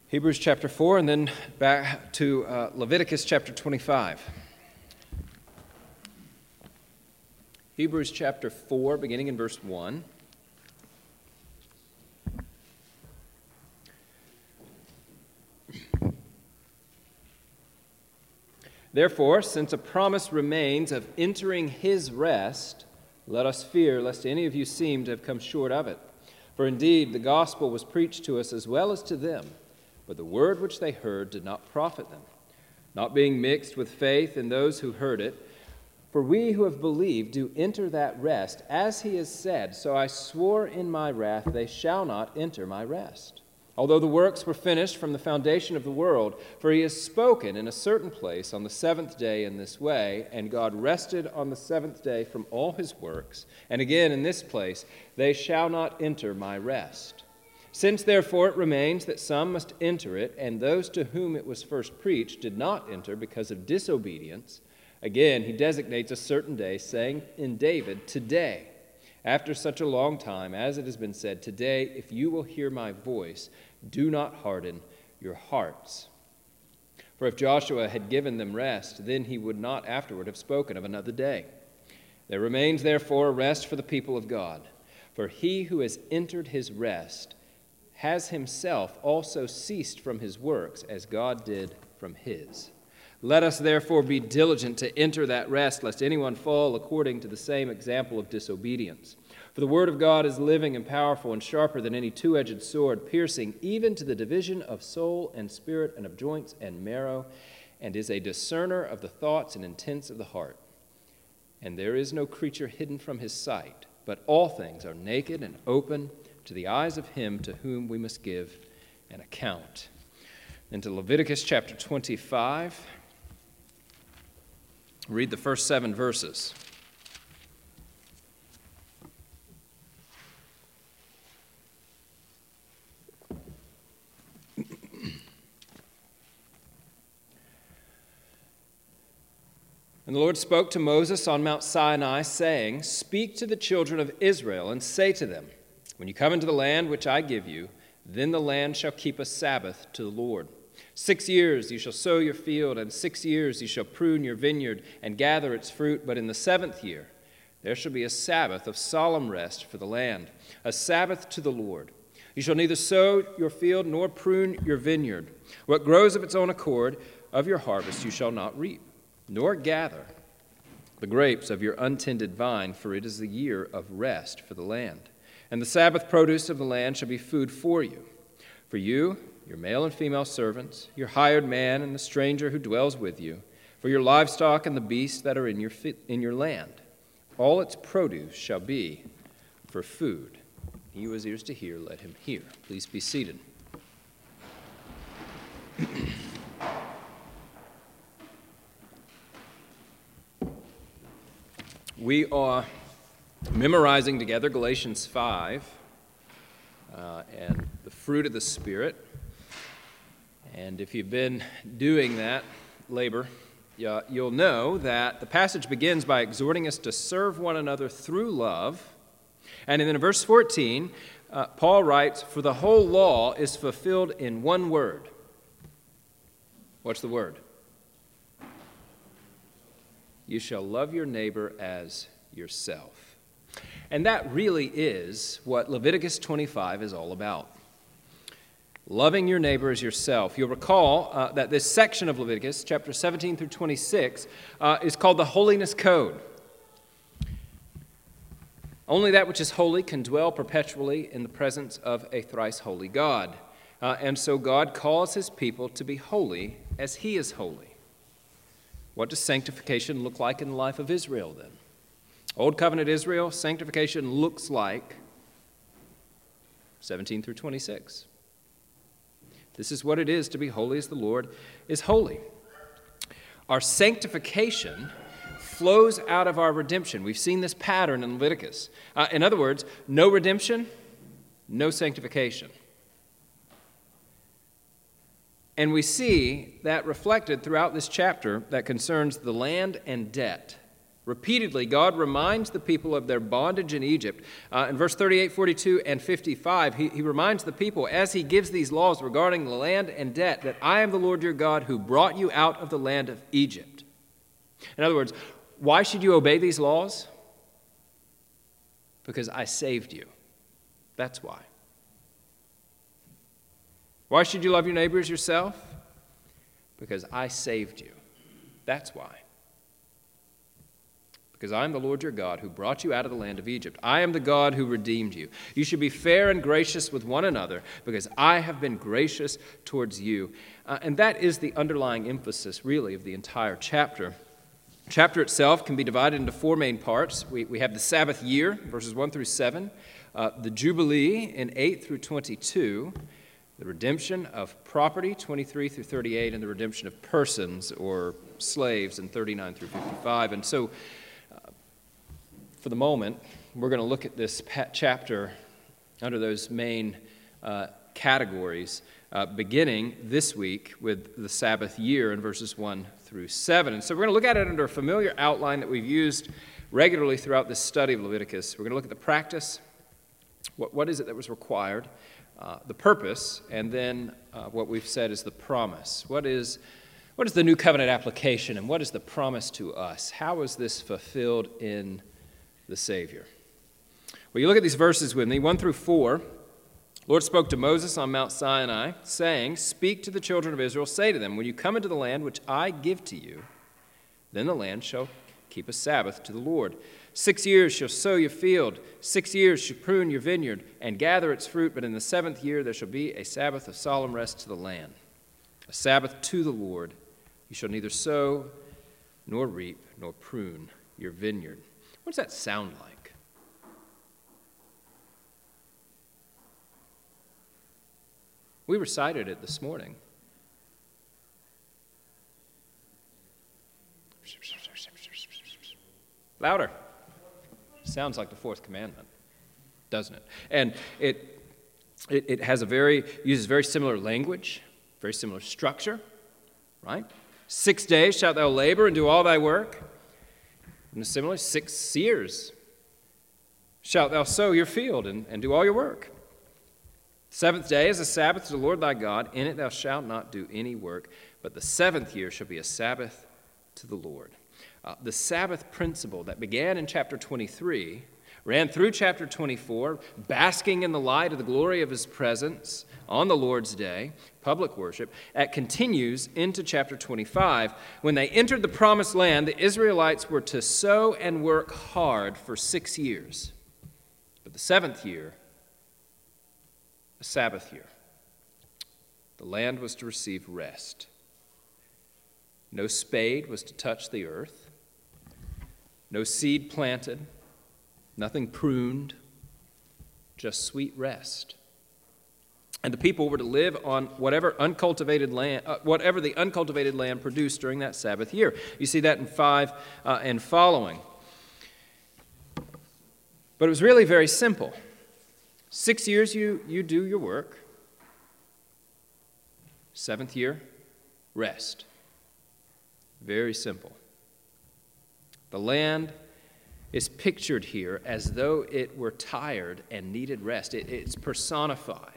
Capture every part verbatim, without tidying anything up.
Hebrews chapter four, and then back to uh, Leviticus chapter twenty-five. Hebrews chapter four, beginning in verse one. Therefore, since a promise remains of entering his rest, let us fear lest any of you seem to have come short of it. For indeed, the gospel was preached to us as well as to them, but the word which they heard did not profit them, not being mixed with faith in those who heard it. For we who have believed do enter that rest, as he has said, so I swore in my wrath, they shall not enter my rest. Although the works were finished from the foundation of the world, for he has spoken in a certain place on the seventh day in this way, and God rested on the seventh day from all his works, and again in this place, they shall not enter my rest. Since therefore it remains that some must enter it, and those to whom it was first preached did not enter because of disobedience, again he designates a certain day, saying in David, today, after such a long time, as it has been said, today, if you will hear my voice, do not harden your hearts. For if Joshua had given them rest, then he would not afterward have spoken of another day. There remains therefore a rest for the people of God. For he who has entered his rest has himself also ceased from his works, as God did from his. Let us therefore be diligent to enter that rest, lest anyone fall according to the same example of disobedience. For the word of God is living and powerful and sharper than any two-edged sword, piercing even to the division of soul and spirit and of joints and marrow, and is a discerner of the thoughts and intents of the heart. And there is no creature hidden from his sight, but all things are naked and open to the eyes of him to whom we must give an account. Into Leviticus chapter twenty-five. Read the first seven verses. And the Lord spoke to Moses on Mount Sinai, saying, Speak to the children of Israel, and say to them, When you come into the land which I give you, then the land shall keep a Sabbath to the Lord. Six years you shall sow your field, and six years you shall prune your vineyard and gather its fruit. But in the seventh year there shall be a Sabbath of solemn rest for the land, a Sabbath to the Lord. You shall neither sow your field nor prune your vineyard. What grows of its own accord of your harvest you shall not reap, nor gather the grapes of your untended vine, for it is the year of rest for the land. And the Sabbath produce of the land shall be food for you. For you, your male and female servants, your hired man and the stranger who dwells with you, for your livestock and the beasts that are in your fi- in your land. All its produce shall be for food. He who has ears to hear, let him hear. Please be seated. We are memorizing together Galatians five uh, and the fruit of the Spirit. And if you've been doing that labor, you'll know that the passage begins by exhorting us to serve one another through love. And then in verse fourteen, uh, Paul writes, For the whole law is fulfilled in one word. What's the word? You shall love your neighbor as yourself. And that really is what Leviticus twenty-five is all about. Loving your neighbor as yourself. You'll recall uh, that this section of Leviticus, chapter seventeen through twenty-six, uh, is called the Holiness Code. Only that which is holy can dwell perpetually in the presence of a thrice holy God. Uh, and so God calls his people to be holy as he is holy. What does sanctification look like in the life of Israel then? Old covenant Israel, sanctification looks like seventeen through twenty-six. This is what it is to be holy as the Lord is holy. Our sanctification flows out of our redemption. We've seen this pattern in Leviticus. Uh, in other words, no redemption, no sanctification. And we see that reflected throughout this chapter that concerns the land and debt. Repeatedly, God reminds the people of their bondage in Egypt. Uh, in verse thirty-eight, forty-two, and fifty-five, he, he reminds the people, as he gives these laws regarding the land and debt, that I am the Lord your God who brought you out of the land of Egypt. In other words, why should you obey these laws? Because I saved you. That's why. Why should you love your neighbor as yourself? Because I saved you. That's why. Because I am the Lord your God who brought you out of the land of Egypt. I am the God who redeemed you. You should be fair and gracious with one another, because I have been gracious towards you. Uh, and that is the underlying emphasis, really, of the entire chapter. The chapter itself can be divided into four main parts. We, we have the Sabbath year, verses one through seven, uh, the Jubilee in eight through twenty-two, the redemption of property, twenty-three through thirty-eight, and the redemption of persons or slaves in thirty-nine through fifty-five. And so, for the moment, we're going to look at this chapter under those main uh, categories, uh, beginning this week with the Sabbath year in verses one through seven. And so we're going to look at it under a familiar outline that we've used regularly throughout this study of Leviticus. We're going to look at the practice, what, what is it that was required, uh, the purpose, and then uh, what we've said is the promise. What is, what is the new covenant application, and what is the promise to us? How is this fulfilled in the Savior? Well, you look at these verses with me, one through four. The Lord spoke to Moses on Mount Sinai, saying, "Speak to the children of Israel, say to them, when you come into the land which I give to you, then the land shall keep a Sabbath to the Lord. Six years shall sow your field, six years shall prune your vineyard, and gather its fruit, but in the seventh year there shall be a Sabbath of solemn rest to the land, a Sabbath to the Lord. You shall neither sow nor reap nor prune your vineyard." What does that sound like? We recited it this morning. Louder. Sounds like the fourth commandment, doesn't it? And it, it, it has a very, uses very similar language, very similar structure, right? Six days shalt thou labor and do all thy work. And similarly, six years shalt thou sow your field and, and do all your work. The seventh day is a Sabbath to the Lord thy God. In it thou shalt not do any work, but the seventh year shall be a Sabbath to the Lord. Uh, the Sabbath principle that began in chapter twenty-three ran through chapter twenty-four, basking in the light of the glory of his presence on the Lord's day, public worship. It continues into chapter twenty-five. When they entered the promised land, the Israelites were to sow and work hard for six years. But the seventh year, a Sabbath year, the land was to receive rest. No spade was to touch the earth, no seed planted, nothing pruned, just sweet rest. And the people were to live on whatever uncultivated land, uh, whatever the uncultivated land produced during that Sabbath year. You see that in five uh, and following. But it was really very simple. Six years you, you do your work. Seventh year, rest. Very simple. The land is pictured here as though it were tired and needed rest. It, it's personified.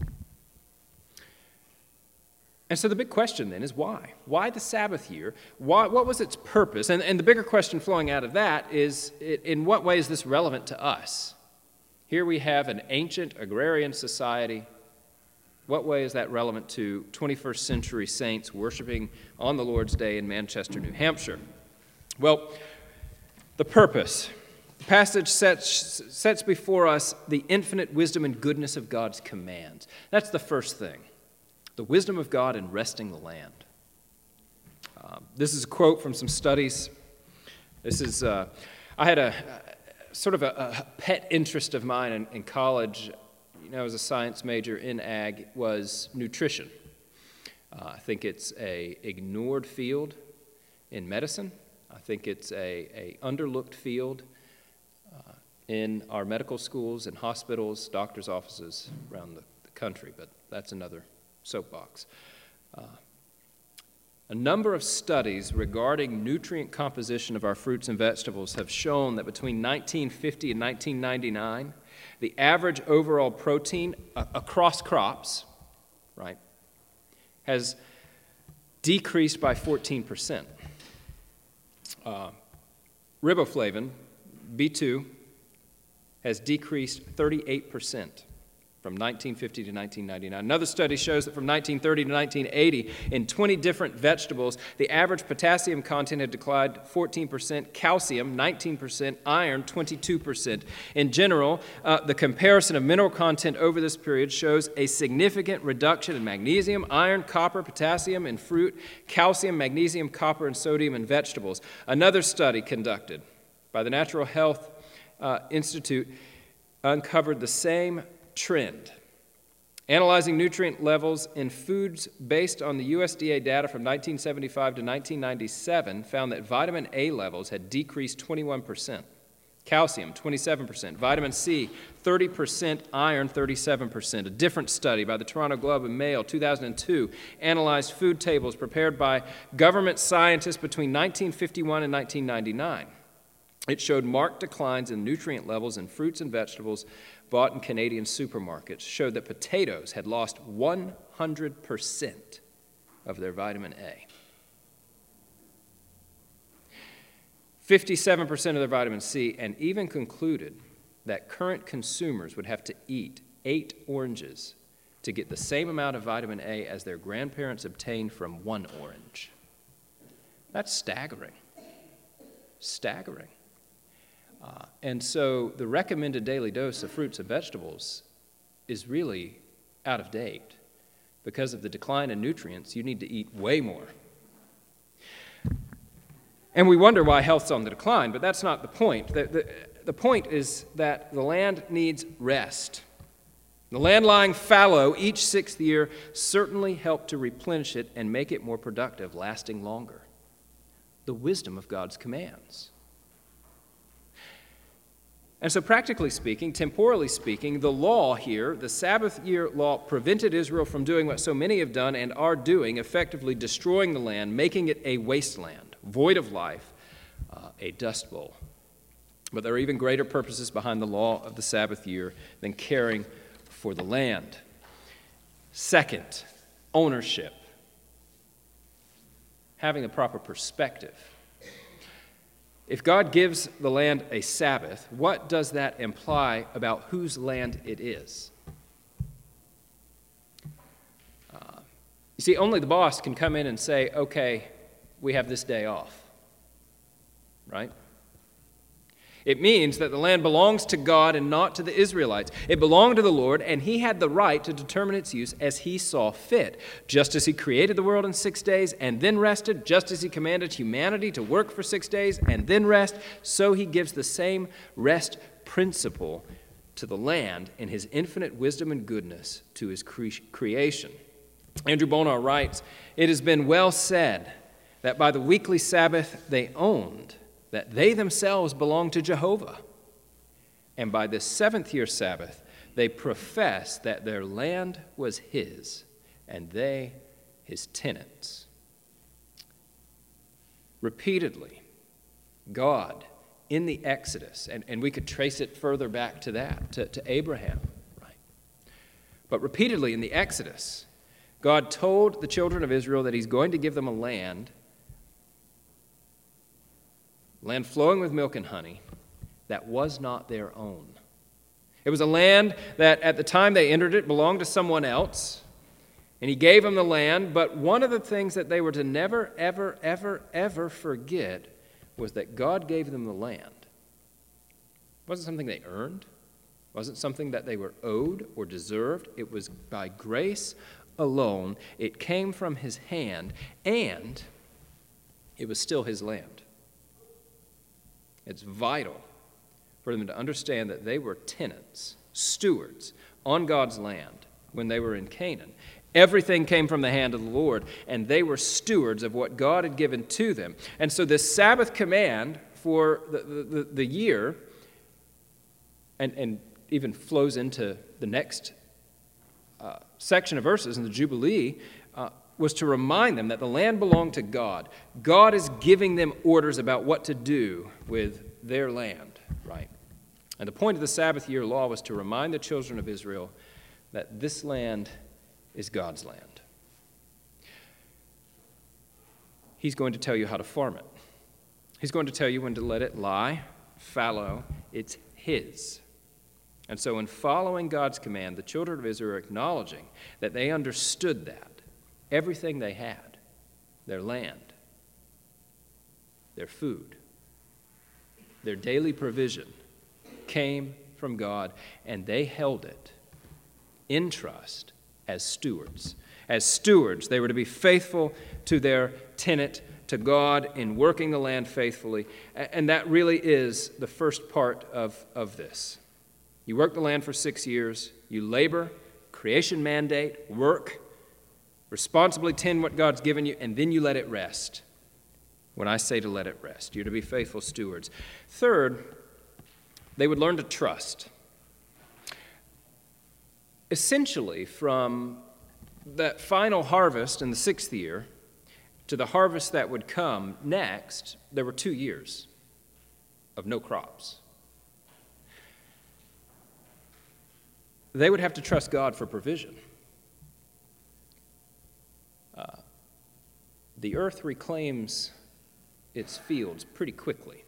And so the big question then is why? Why the Sabbath year? Why, what was its purpose? And, and the bigger question flowing out of that is, in what way is this relevant to us? Here we have an ancient agrarian society. What way is that relevant to twenty-first century saints worshiping on the Lord's Day in Manchester, New Hampshire? Well, the purpose. The passage sets, sets before us the infinite wisdom and goodness of God's commands. That's the first thing. The wisdom of God in resting the land. Um, this is a quote from some studies. This is, uh, I had a, a sort of a, a pet interest of mine in, in college. You know, as a science major in ag, was nutrition. Uh, I think it's a ignored field in medicine. I think it's a, a underlooked field uh, in our medical schools and hospitals, doctors' offices around the, the country, but that's another soapbox. Uh, A number of studies regarding nutrient composition of our fruits and vegetables have shown that between nineteen fifty and nineteen ninety-nine, the average overall protein uh, across crops, right, has decreased by fourteen percent. Uh, riboflavin, B two, has decreased thirty-eight percent from nineteen fifty to nineteen ninety-nine. Another study shows that from nineteen thirty to nineteen eighty, in twenty different vegetables, the average potassium content had declined fourteen percent, calcium nineteen percent, iron twenty-two percent. In general, uh, the comparison of mineral content over this period shows a significant reduction in magnesium, iron, copper, potassium in fruit, calcium, magnesium, copper, and sodium in vegetables. Another study conducted by the Natural Health uh, Institute uncovered the same trend. Analyzing nutrient levels in foods based on the U S D A data from nineteen seventy-five to nineteen ninety-seven found that vitamin A levels had decreased twenty-one percent, calcium twenty-seven percent, vitamin C thirty percent, iron thirty-seven percent. A different study by the Toronto Globe and Mail, two thousand two, analyzed food tables prepared by government scientists between nineteen fifty-one and nineteen ninety-nine. It showed marked declines in nutrient levels in fruits and vegetables bought in Canadian supermarkets, showed that potatoes had lost one hundred percent of their vitamin A. fifty-seven percent of their vitamin C, and even concluded that current consumers would have to eat eight oranges to get the same amount of vitamin A as their grandparents obtained from one orange. That's staggering. Staggering. Uh, and so the recommended daily dose of fruits and vegetables is really out of date. Because of the decline in nutrients, you need to eat way more. And we wonder why health's on the decline, but that's not the point. The, the, the point is that the land needs rest. The land lying fallow each sixth year certainly helped to replenish it and make it more productive, lasting longer. The wisdom of God's commands. And so practically speaking, temporally speaking, the law here, the Sabbath year law, prevented Israel from doing what so many have done and are doing, effectively destroying the land, making it a wasteland, void of life, uh, a dust bowl. But there are even greater purposes behind the law of the Sabbath year than caring for the land. Second, ownership. Having the proper perspective. If God gives the land a Sabbath, what does that imply about whose land it is? Uh, you see, only the boss can come in and say, okay, we have this day off, right? It means that the land belongs to God and not to the Israelites. It belonged to the Lord, and he had the right to determine its use as he saw fit. Just as he created the world in six days and then rested, just as he commanded humanity to work for six days and then rest, so he gives the same rest principle to the land in his infinite wisdom and goodness to his cre- creation. Andrew Bonar writes, "It has been well said that by the weekly Sabbath they owned that they themselves belong to Jehovah. And by this seventh year Sabbath, they profess that their land was his, and they his tenants." Repeatedly, God, in the Exodus, and, and we could trace it further back to that, to, to Abraham, right? But repeatedly in the Exodus, God told the children of Israel that he's going to give them a land land flowing with milk and honey, that was not their own. It was a land that at the time they entered it belonged to someone else, and he gave them the land, but one of the things that they were to never, ever, ever, ever forget was that God gave them the land. It wasn't something they earned. It wasn't something that they were owed or deserved. It was by grace alone. It came from his hand, and it was still his land. It's vital for them to understand that they were tenants, stewards on God's land when they were in Canaan. Everything came from the hand of the Lord, and they were stewards of what God had given to them. And so this Sabbath command for the, the, the year, and, and even flows into the next uh, section of verses in the Jubilee, uh, was to remind them that the land belonged to God. God is giving them orders about what to do with their land, right? And the point of the Sabbath year law was to remind the children of Israel that this land is God's land. He's going to tell you how to farm it. He's going to tell you when to let it lie, fallow. It's his. And so in following God's command, the children of Israel are acknowledging that they understood that. Everything they had, their land, their food, their daily provision, came from God, and they held it in trust as stewards. As stewards, they were to be faithful to their tenant, to God, in working the land faithfully. And that really is the first part of, of this. You work the land for six years, you labor, creation mandate, work, responsibly tend what God's given you, and then you let it rest. When I say to let it rest, you're to be faithful stewards. Third, they would learn to trust. Essentially, from that final harvest in the sixth year to the harvest that would come next, there were two years of no crops. They would have to trust God for provision. Uh, the earth reclaims its fields pretty quickly.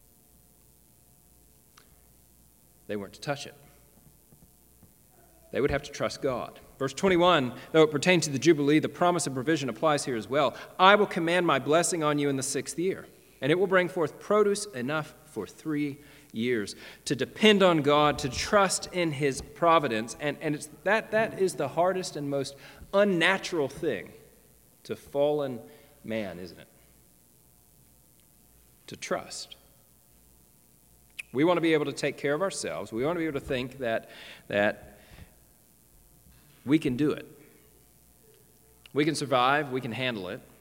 They weren't to touch it. They would have to trust God. Verse twenty-one, though it pertains to the Jubilee, the promise of provision applies here as well. I will command my blessing on you in the sixth year, and it will bring forth produce enough for three years. To depend on God, to trust in his providence, and, and it's that that is the hardest and most unnatural thing to fallen man, isn't it? To trust. We want to be able to take care of ourselves. We want to be able to think that, that we can do it. We can survive. We can handle it.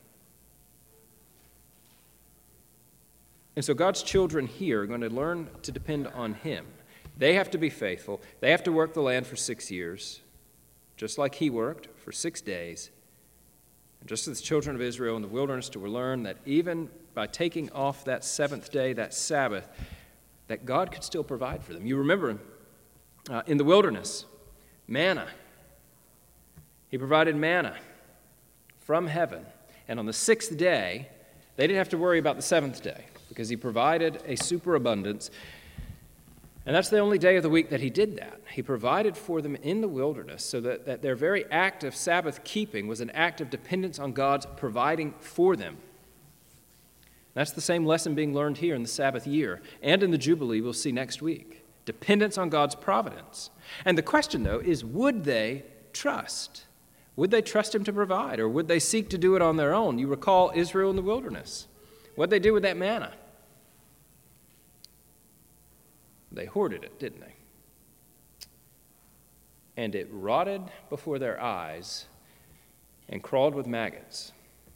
And so God's children here are going to learn to depend on him. They have to be faithful. They have to work the land for six years, just like he worked for six days. And just as the children of Israel in the wilderness to learn that even by taking off that seventh day, that Sabbath, that God could still provide for them. You remember uh, in the wilderness, manna. He provided manna from heaven. And on the sixth day, they didn't have to worry about the seventh day because he provided a superabundance. And that's the only day of the week that he did that. He provided for them in the wilderness so that, that their very act of Sabbath keeping was an act of dependence on God's providing for them. That's the same lesson being learned here in the Sabbath year and in the Jubilee we'll see next week. Dependence on God's providence. And the question, though, is would they trust? Would they trust him to provide, or would they seek to do it on their own? You recall Israel in the wilderness. What'd they do with that manna? They hoarded it, didn't they? And it rotted before their eyes and crawled with maggots.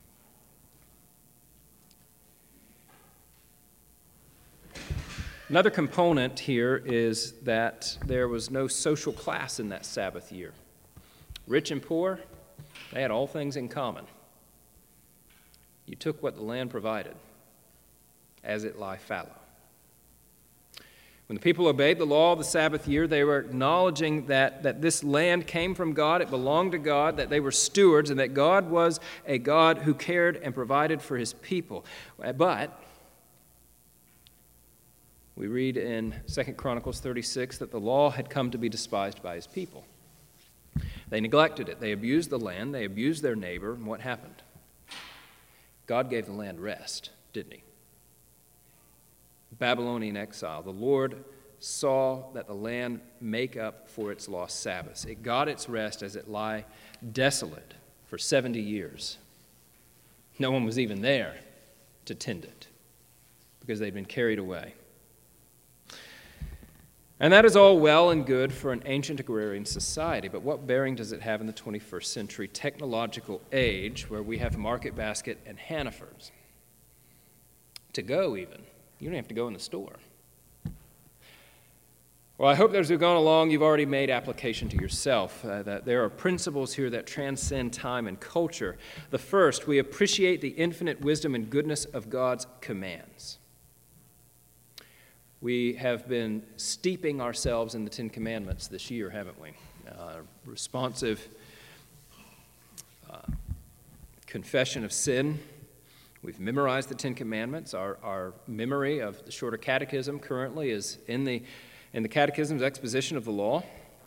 Another component here is that there was no social class in that Sabbath year. Rich and poor, they had all things in common. You took what the land provided as it lie fallow. When the people obeyed the law of the Sabbath year, they were acknowledging that, that this land came from God, it belonged to God, that they were stewards, and that God was a God who cared and provided for his people. But we read in Second Chronicles thirty-six that the law had come to be despised by his people. They neglected it. They abused the land. They abused their neighbor. And what happened? God gave the land rest, didn't he? Babylonian exile. The Lord saw that the land make up for its lost Sabbaths. It got its rest as it lie desolate for seventy years. No one was even there to tend it because they'd been carried away. And that is all well and good for an ancient agrarian society, but what bearing does it have in the twenty-first century technological age where we have Market Basket and Hannaford's? To go even, you don't have to go in the store. Well, I hope that as we've gone along, you've already made application to yourself, uh, that there are principles here that transcend time and culture. The first, we appreciate the infinite wisdom and goodness of God's commands. We have been steeping ourselves in the Ten Commandments this year, haven't we? Uh, responsive uh, confession of sin. We've memorized the Ten Commandments. Our, our memory of the Shorter Catechism currently is in the, in the Catechism's exposition of the law.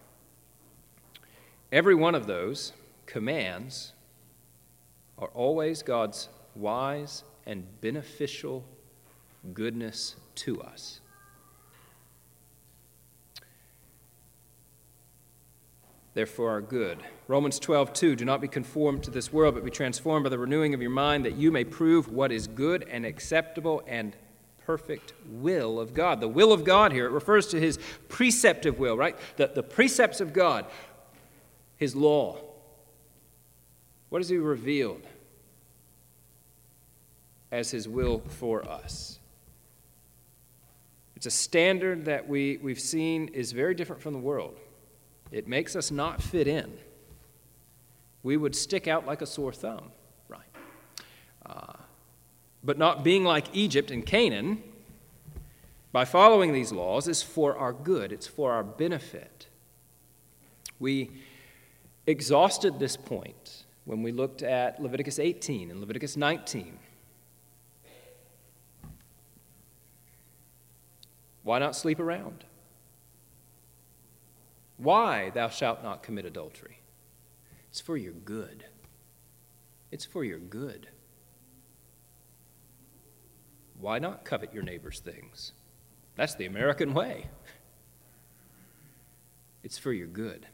Every one of those commands are always God's wise and beneficial goodness to us. Therefore are good. Romans twelve two, do not be conformed to this world, but be transformed by the renewing of your mind, that you may prove what is good and acceptable and perfect will of God. The will of God here, it refers to his preceptive will, right? The, the precepts of God, his law. What has he revealed as his will for us? It's a standard that we, we've seen is very different from the world. It makes us not fit in. We would stick out like a sore thumb, right? Uh, but not being like Egypt and Canaan, by following these laws, is for our good. It's for our benefit. We exhausted this point when we looked at Leviticus eighteen and Leviticus nineteen. Why not sleep around? Why thou shalt not commit adultery? It's for your good. It's for your good. Why not covet your neighbor's things? That's the American way. It's for your good.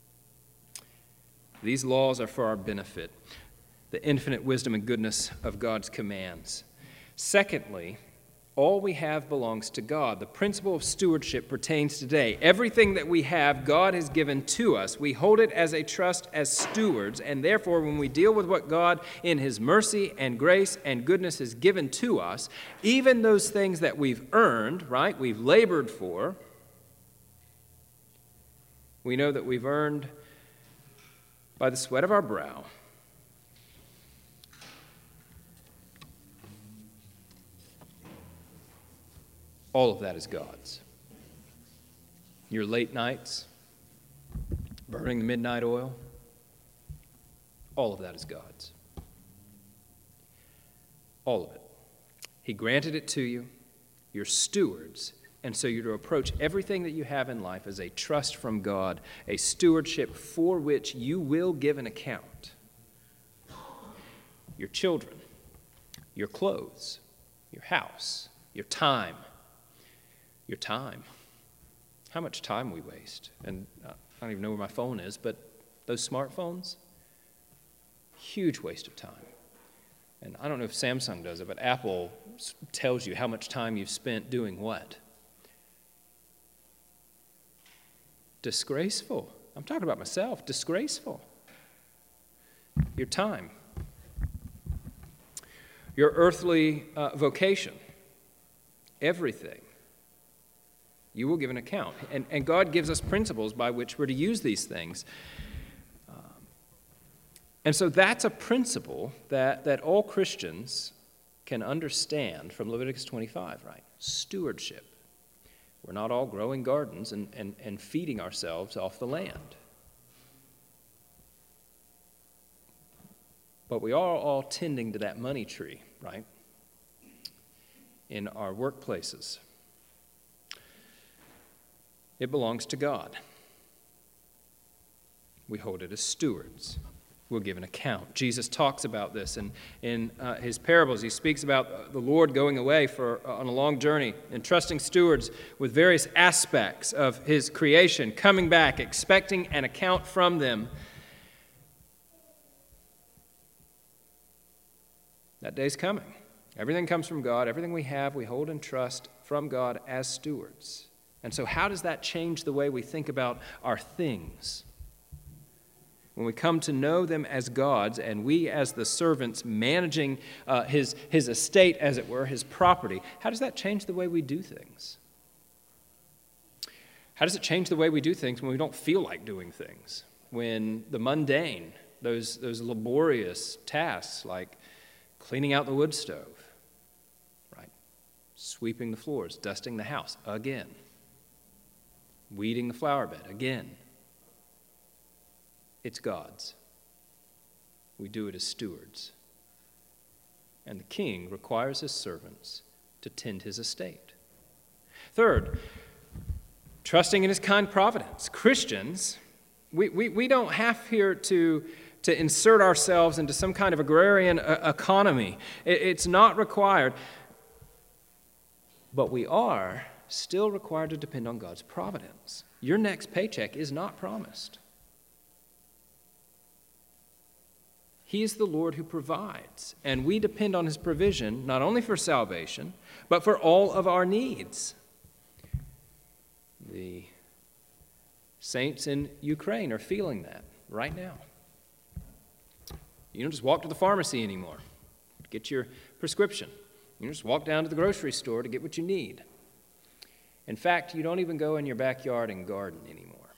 These laws are for our benefit, the infinite wisdom and goodness of God's commands. Secondly, all we have belongs to God. The principle of stewardship pertains today. Everything that we have, God has given to us. We hold it as a trust as stewards, and therefore when we deal with what God in his mercy and grace and goodness has given to us, even those things that we've earned, right, we've labored for, we know that we've earned by the sweat of our brow. All of that is God's. Your late nights, burning the midnight oil, all of that is God's. All of it. He granted it to you. You're stewards, and so you're to approach everything that you have in life as a trust from God, a stewardship for which you will give an account. Your children, your clothes, your house, your time, Your time. How much time we waste. And I don't even know where my phone is, but those smartphones, huge waste of time. And I don't know if Samsung does it, but Apple tells you how much time you've spent doing what. Disgraceful. I'm talking about myself. Disgraceful. Your time. Your earthly uh, vocation. Everything. You will give an account. And, and God gives us principles by which we're to use these things. Um, and so that's a principle that, that all Christians can understand from Leviticus twenty-five, right? Stewardship. We're not all growing gardens and, and, and feeding ourselves off the land. But we are all tending to that money tree, right? In our workplaces. It belongs to God. We hold it as stewards. We'll give an account. Jesus talks about this in, in uh, his parables. He speaks about the Lord going away for uh, on a long journey, entrusting stewards with various aspects of his creation, coming back, expecting an account from them. That day's coming. Everything comes from God. Everything we have, we hold in trust from God as stewards. And so how does that change the way we think about our things? When we come to know them as God's, and we as the servants managing uh, his, his estate, as it were, his property, how does that change the way we do things? How does it change the way we do things when we don't feel like doing things? When the mundane, those, those laborious tasks like cleaning out the wood stove, right? Sweeping the floors, dusting the house again, weeding the flower bed again. It's God's. We do it as stewards. And the king requires his servants to tend his estate. Third, trusting in his kind providence. Christians, we, we, we don't have here to, to insert ourselves into some kind of agrarian uh, economy. It, it's not required. But we are still required to depend on God's providence. Your next paycheck is not promised. He is the Lord who provides, and we depend on his provision not only for salvation, but for all of our needs. The saints in Ukraine are feeling that right now. You don't just walk to the pharmacy anymore to get your prescription. You don't just walk down to the grocery store to get what you need. In fact, you don't even go in your backyard and garden anymore.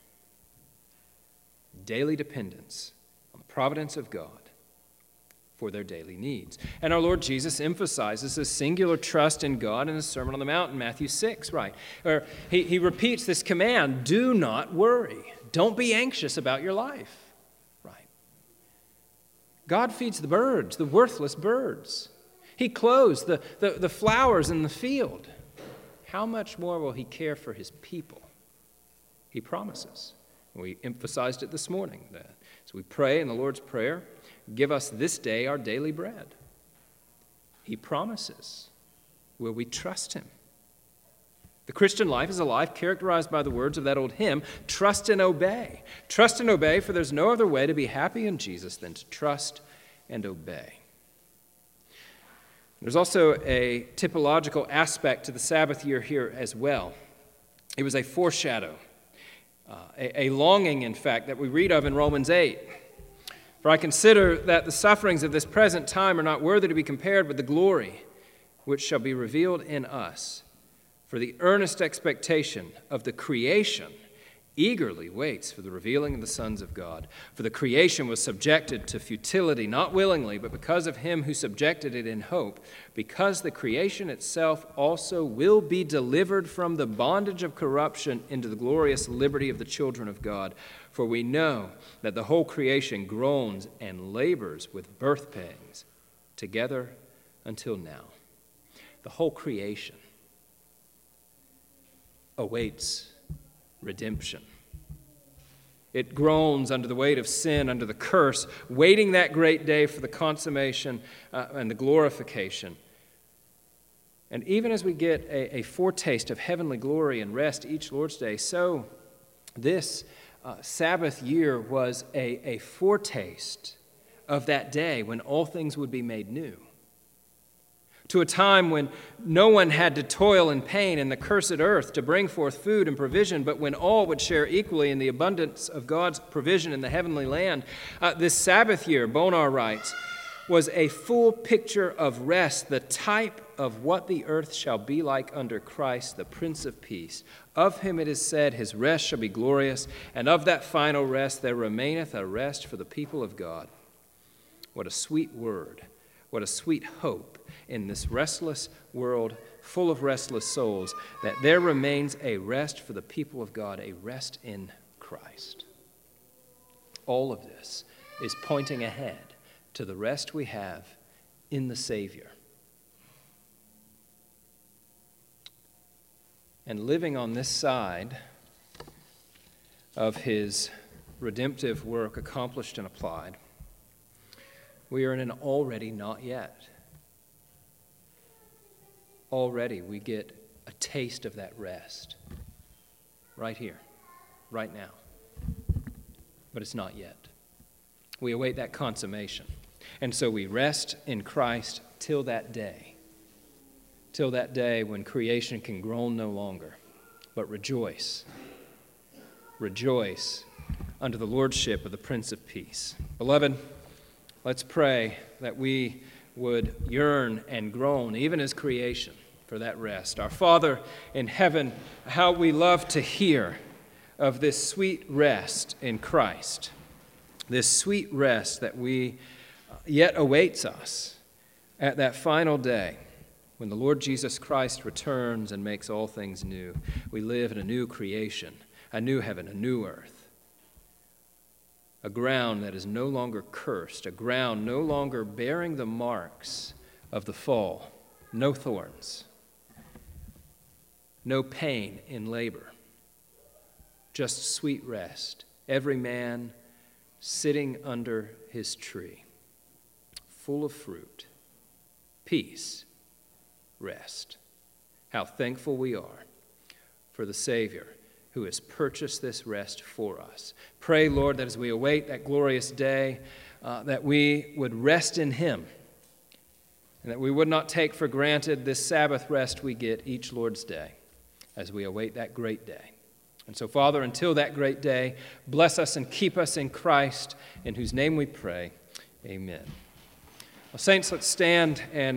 Daily dependence on the providence of God for their daily needs. And our Lord Jesus emphasizes a singular trust in God in the Sermon on the Mount in Matthew six, right? Where he, he repeats this command, do not worry. Don't be anxious about your life, right? God feeds the birds, the worthless birds. He clothes the, the, the flowers in the field. How much more will he care for his people? He promises. We emphasized it this morning. That as we pray in the Lord's Prayer, give us this day our daily bread. He promises. Will we trust him? The Christian life is a life characterized by the words of that old hymn, trust and obey. Trust and obey, for there's no other way to be happy in Jesus than to trust and obey. There's also a typological aspect to the Sabbath year here as well. It was a foreshadow, uh, a, a longing, in fact, that we read of in Romans eight. For I consider that the sufferings of this present time are not worthy to be compared with the glory which shall be revealed in us. For the earnest expectation of the creation eagerly waits for the revealing of the sons of God. For the creation was subjected to futility, not willingly, but because of him who subjected it in hope, because the creation itself also will be delivered from the bondage of corruption into the glorious liberty of the children of God. For we know that the whole creation groans and labors with birth pangs together until now. The whole creation awaits redemption. It groans under the weight of sin, under the curse, waiting that great day for the consummation uh, and the glorification. And even as we get a, a foretaste of heavenly glory and rest each Lord's Day, so this uh, Sabbath year was a, a foretaste of that day when all things would be made new. To a time when no one had to toil in pain in the cursed earth to bring forth food and provision, but when all would share equally in the abundance of God's provision in the heavenly land. Uh, this Sabbath year, Bonar writes, was a full picture of rest, the type of what the earth shall be like under Christ, the Prince of Peace. Of him it is said, his rest shall be glorious, and of that final rest there remaineth a rest for the people of God. What a sweet word, what a sweet hope in this restless world full of restless souls, that there remains a rest for the people of God, a rest in Christ. All of this is pointing ahead to the rest we have in the Savior. And living on this side of his redemptive work accomplished and applied, we are in an already not yet. Already we get a taste of that rest right here, right now. But it's not yet. We await that consummation. And so we rest in Christ till that day, till that day when creation can groan no longer, but rejoice, rejoice under the lordship of the Prince of Peace. Beloved, let's pray that we would yearn and groan, even as creation, for that rest. Our Father in heaven, how we love to hear of this sweet rest in Christ, this sweet rest that we yet awaits us at that final day when the Lord Jesus Christ returns and makes all things new. We live in a new creation, a new heaven, a new earth, a ground that is no longer cursed, a ground no longer bearing the marks of the fall, no thorns, no pain in labor, just sweet rest, every man sitting under his tree, full of fruit, peace, rest. How thankful we are for the Savior who has purchased this rest for us. Pray, Lord, that as we await that glorious day, uh, that we would rest in him, and that we would not take for granted this Sabbath rest we get each Lord's day as we await that great day. And so, Father, until that great day, bless us and keep us in Christ, in whose name we pray. Amen. Well, saints, let's stand and